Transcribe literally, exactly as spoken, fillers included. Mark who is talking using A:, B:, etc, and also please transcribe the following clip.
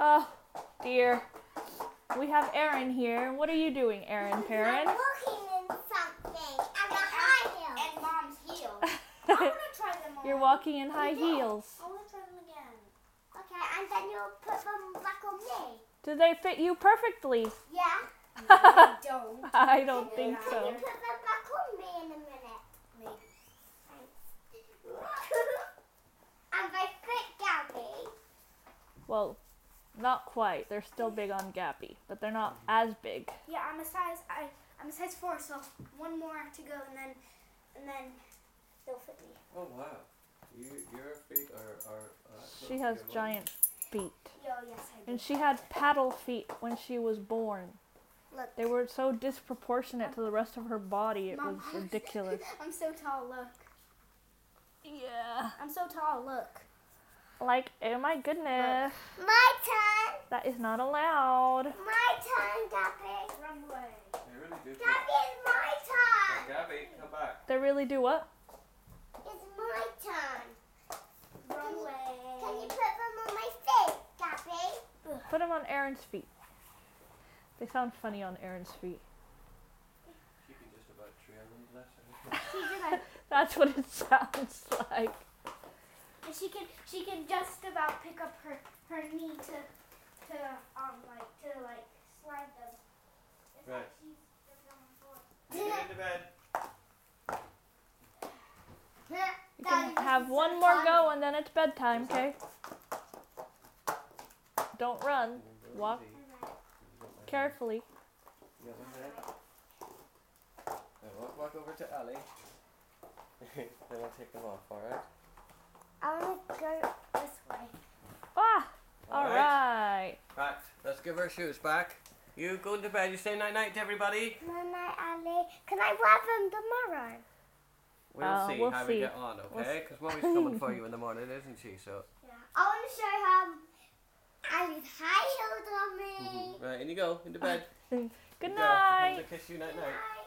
A: Oh, dear. We have Erin here. What are you doing, Erin Perrin?
B: I'm looking in something. And a high heel. And Mom's heels. I want to try them on.
A: You're walking in high heels.
B: I want to try them again. Okay, and then you'll put them back on me.
A: Do they fit you perfectly?
B: Yeah. No, they don't.
A: I don't
B: Can
A: think
B: you,
A: so.
B: Can you put them back on me in a minute? Maybe. And they fit Gabby.
A: Well, not quite. They're still big on Gabby, but they're not as big.
B: Yeah, I'm a size. I I'm a size four, so one more to go, and then and then they'll fit me.
C: Oh wow, you your feet are are. Uh,
A: She has giant feet.
B: Yo, yes, I do.
A: And she had paddle feet when she was born.
B: Look.
A: They were so disproportionate to the rest of her body, it
B: Mom,
A: was ridiculous.
B: I'm so tall. Look.
A: Yeah.
B: I'm so tall. Look.
A: Like, oh my goodness.
B: My turn.
A: That is not allowed.
B: My turn, Gabby. Run away.
C: They really do.
B: Gabby, it's my turn.
C: Gabby, come back.
A: They really do what?
B: It's my turn. Run away. Can you put them on my feet, Gabby?
A: Put them on Erin's feet. They sound funny on Erin's feet.
C: She can just about trail them, bless her.
B: She just,
A: That's what it sounds like.
B: and she can she can just about pick up her, her knee to to um like to like slide them. It's
C: Right.
B: like she's just on the floor.
C: Get into bed.
A: You can have one more go and then it's bedtime, okay? Don't run. Walk carefully.
C: You got one there? Now walk back over to Ali. Then I'll take them off, alright?
B: I want to go this way.
A: Ah! Alright.
C: Right, let's give her shoes back. You go into bed, you say night night to everybody.
B: Night night, Ali. Can I wear them tomorrow?
C: We'll
A: Uh,
C: see
A: we'll
C: how
A: see.
C: we get on,
A: We'll
C: okay? Because Mommy's coming for you in the morning, isn't she? So.
B: Yeah. I want to show her Ali's high heels on me.
C: Right, in you go, into bed.
A: Good
C: You go.
A: night.
C: I'm gonna kiss you night night.
B: Night.